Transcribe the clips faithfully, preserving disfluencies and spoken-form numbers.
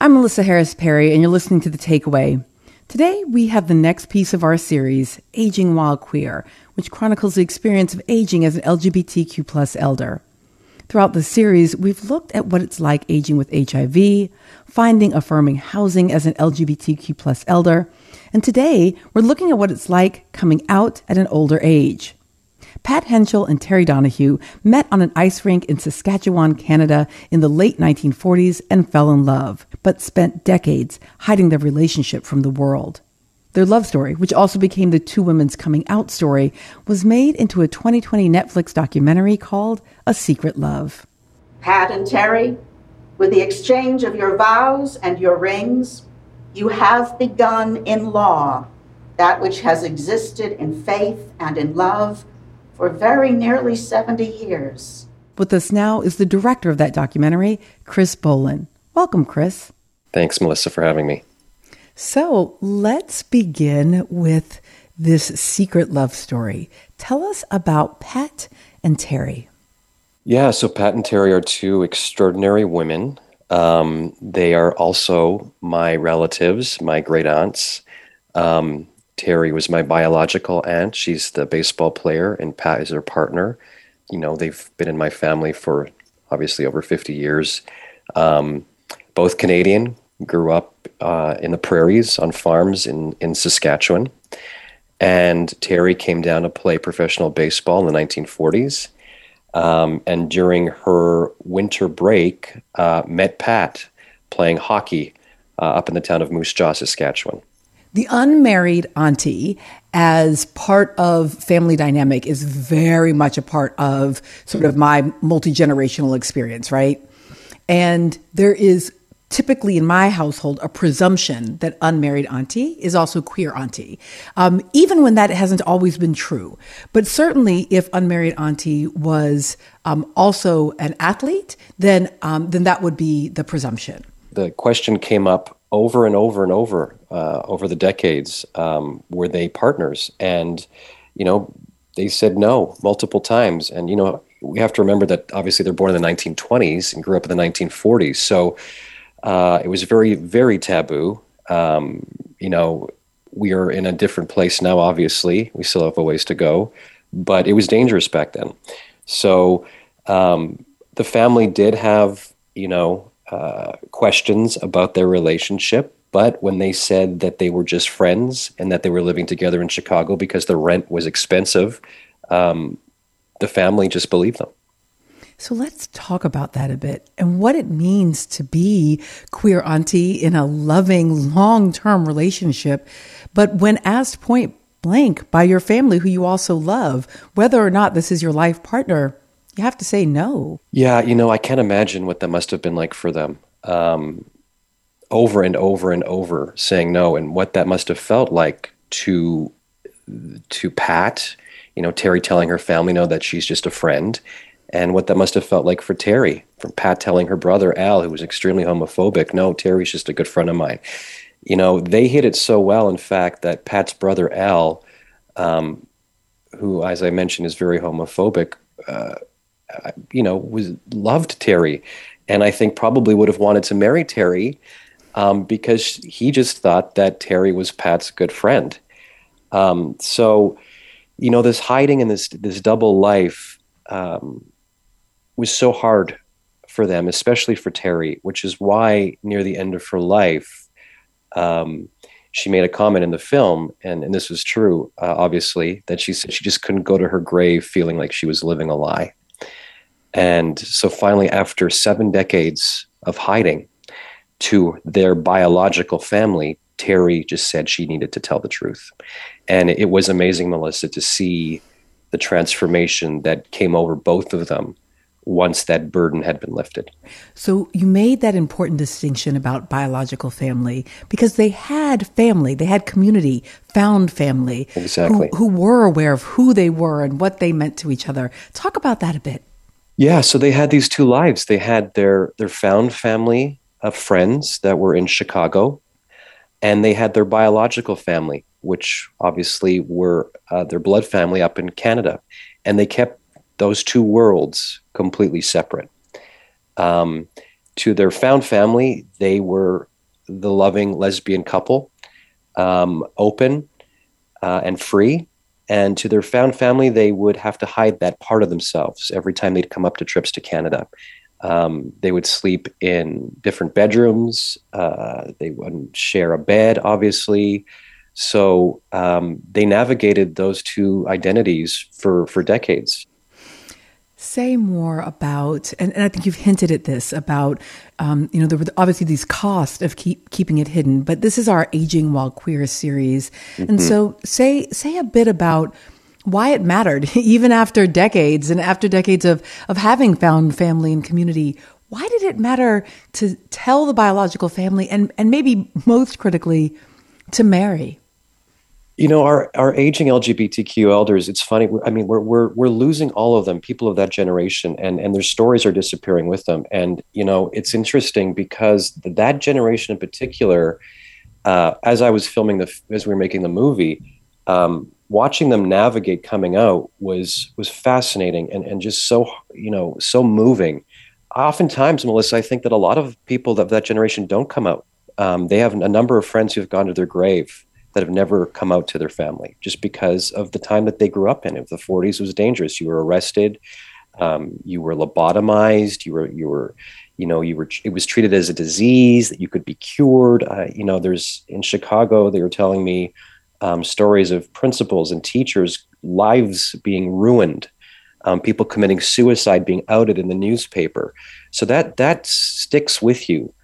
I'm Melissa Harris Perry, and you're listening to The Takeaway. Today, we have the next piece of our series, Aging While Queer, which chronicles the experience of aging as an L G B T Q plus elder. Throughout the series, we've looked at what it's like aging with H I V, finding affirming housing as an L G B T Q plus elder, and today, we're looking at what it's like coming out at an older age. Pat Henschel and Terry Donahue met on an ice rink in Saskatchewan, Canada in the late nineteen forties and fell in love, but spent decades hiding their relationship from the world. Their love story, which also became the two women's coming out story, was made into a twenty twenty Netflix documentary called A Secret Love. Pat and Terry, with the exchange of your vows and your rings, you have begun in law that which has existed in faith and in love for very nearly seventy years. With us now is the director of that documentary, Chris Bolin. Welcome, Chris. Thanks, Melissa, for having me. So let's begin with this secret love story. Tell us about Pat and Terry. Yeah, so Pat and Terry are two extraordinary women. Um, they are also my relatives, my great aunts. Um, Terry was my biological aunt. She's the baseball player, and Pat is her partner. You know, they've been in my family for obviously over fifty years. Um, both Canadian, grew up uh, in the prairies on farms in, in Saskatchewan. And Terry came down to play professional baseball in the nineteen forties. Um, and during her winter break, uh, met Pat playing hockey uh, up in the town of Moose Jaw, Saskatchewan. The unmarried auntie, as part of family dynamic, is very much a part of sort of my multi-generational experience, right? And there is typically in my household a presumption that unmarried auntie is also queer auntie, um, even when that hasn't always been true. But certainly if unmarried auntie was um, also an athlete, then um, then that would be the presumption. The question came up over and over and over uh, over the decades. Um, were they partners? And, you know, they said no multiple times. And, you know, we have to remember that obviously they're born in the nineteen twenties and grew up in the nineteen forties. So uh, it was very, very taboo. Um, you know, we are in a different place now, obviously. We still have a ways to go. But it was dangerous back then. So um, the family did have, you know, Uh, questions about their relationship, but when they said that they were just friends and that they were living together in Chicago because the rent was expensive, um, the family just believed them. So let's talk about that a bit and what it means to be queer auntie in a loving, long-term relationship. But when asked point blank by your family, who you also love, whether or not this is your life partner, you have to say no. Yeah, you know, I can't imagine what that must have been like for them. Um, over and over and over saying no, and what that must have felt like to to Pat, you know, Terry telling her family no, that she's just a friend, and what that must have felt like for Terry, from Pat telling her brother Al, who was extremely homophobic, no, Terry's just a good friend of mine. You know, they hit it so well, in fact, that Pat's brother Al, um, who, as I mentioned, is very homophobic, uh, you know, was loved Terry, and I think probably would have wanted to marry Terry um, because he just thought that Terry was Pat's good friend. Um, so, you know, this hiding and this this double life um, was so hard for them, especially for Terry, which is why near the end of her life, um, she made a comment in the film, and, and this was true, uh, obviously, that she said she just couldn't go to her grave feeling like she was living a lie. And so finally, after seven decades of hiding to their biological family, Terry just said she needed to tell the truth. And it was amazing, Melissa, to see the transformation that came over both of them once that burden had been lifted. So you made that important distinction about biological family because they had family, they had community, found family, exactly, who, who were aware of who they were and what they meant to each other. Talk about that a bit. Yeah, so they had these two lives. They had their their found family of friends that were in Chicago, and they had their biological family, which obviously were uh, their blood family up in Canada. And they kept those two worlds completely separate. Um, to their found family, they were the loving lesbian couple, um, open uh, and free. And to their found family, they would have to hide that part of themselves every time they'd come up to trips to Canada. Um, they would sleep in different bedrooms. Uh, they wouldn't share a bed, obviously. So um, they navigated those two identities for, for decades. Say more about, and, and I think you've hinted at this, about, um, you know, there were obviously these costs of keep, keeping it hidden, but this is our Aging While Queer series. Mm-hmm. And so say say a bit about why it mattered, even after decades and after decades of, of having found family and community. Why did it matter to tell the biological family and, and maybe most critically, to marry? You know, our, our aging L G B T Q elders, it's funny. I mean, we're, we're, we're losing all of them, people of that generation, and, and their stories are disappearing with them. And, you know, it's interesting because that generation in particular, uh, as I was filming the, as we were making the movie, um, watching them navigate coming out was, was fascinating and, and just so, you know, so moving. Oftentimes, Melissa, I think that a lot of people of that generation don't come out. Um, they have a number of friends who have gone to their grave that have never come out to their family just because of the time that they grew up in. If the forties was dangerous, you were arrested, um, you were lobotomized, you were, you were, you know, you were, it was treated as a disease that you could be cured. Uh, you know, there's in Chicago, they were telling me um, stories of principals and teachers' lives being ruined, um, people committing suicide, being outed in the newspaper. So that, that sticks with you.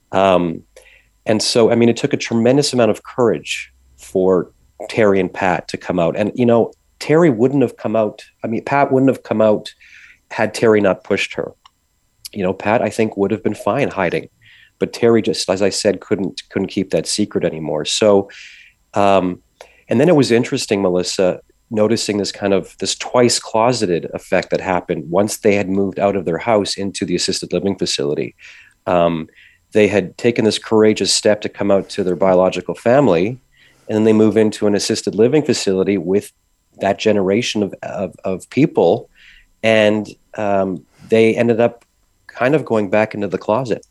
Um, and so, I mean, it took a tremendous amount of courage for Terry and Pat to come out. And, you know, Terry wouldn't have come out. I mean, Pat wouldn't have come out had Terry not pushed her. You know, Pat, I think, would have been fine hiding, but Terry just, as I said, couldn't, couldn't keep that secret anymore. So, um, and then it was interesting, Melissa, noticing this kind of this twice closeted effect that happened once they had moved out of their house into the assisted living facility. Um, they had taken this courageous step to come out to their biological family, and then they move into an assisted living facility with that generation of, of, of people. And um, they ended up kind of going back into the closet.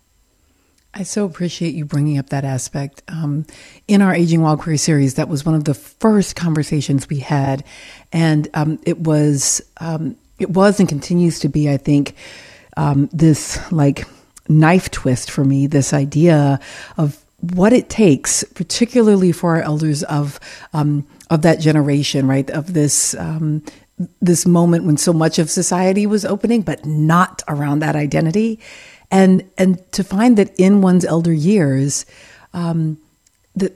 I so appreciate you bringing up that aspect. Um, in our Aging While Queer series, that was one of the first conversations we had. And um, it was, um, it was and continues to be, I think, um, this like knife twist for me, this idea of what it takes, particularly for our elders of um, of that generation, right? Of this um, this moment when so much of society was opening, but not around that identity, and and to find that in one's elder years, um, that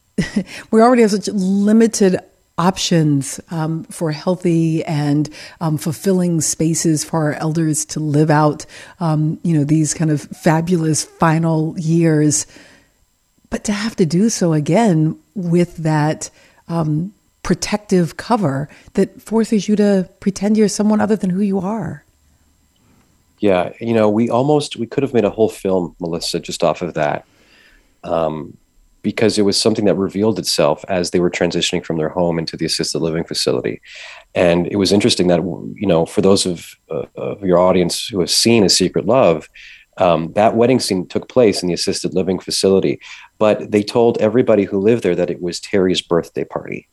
we already have such limited options um, for healthy and um, fulfilling spaces for our elders to live out, um, you know, these kind of fabulous final years. But to have to do so again with that um, protective cover that forces you to pretend you're someone other than who you are. Yeah, you know, we almost, we could have made a whole film, Melissa, just off of that, um, because it was something that revealed itself as they were transitioning from their home into the assisted living facility. And it was interesting that, you know, for those of, uh, of your audience who have seen A Secret Love, Um, that wedding scene took place in the assisted living facility, but they told everybody who lived there that it was Terry's birthday party.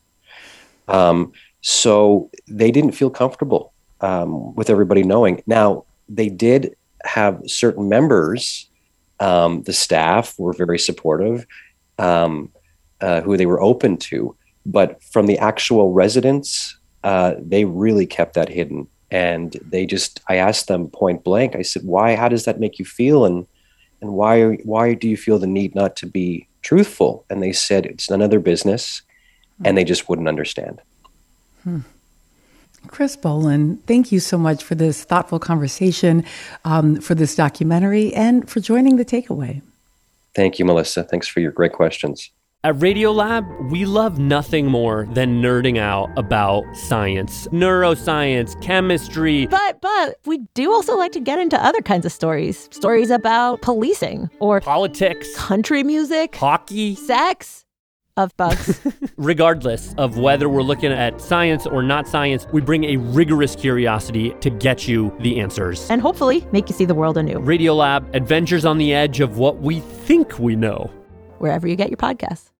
Um, so they didn't feel comfortable um, with everybody knowing. Now, they did have certain members, um, the staff were very supportive, um, uh, who they were open to, but from the actual residents, uh, they really kept that hidden. And they just, I asked them point blank, I said, why, how does that make you feel? And, and why, why do you feel the need not to be truthful? And they said, it's none of their business. And they just wouldn't understand. Hmm. Chris Bolan, thank you so much for this thoughtful conversation, um, for this documentary, and for joining The Takeaway. Thank you, Melissa. Thanks for your great questions. At Radiolab, we love nothing more than nerding out about science, neuroscience, chemistry. But, but we do also like to get into other kinds of stories. Stories about policing or politics, country music, hockey, sex. of bugs. Regardless of whether we're looking at science or not science, we bring a rigorous curiosity to get you the answers. And hopefully make you see the world anew. Radiolab, adventures on the edge of what we think we know. Wherever you get your podcasts.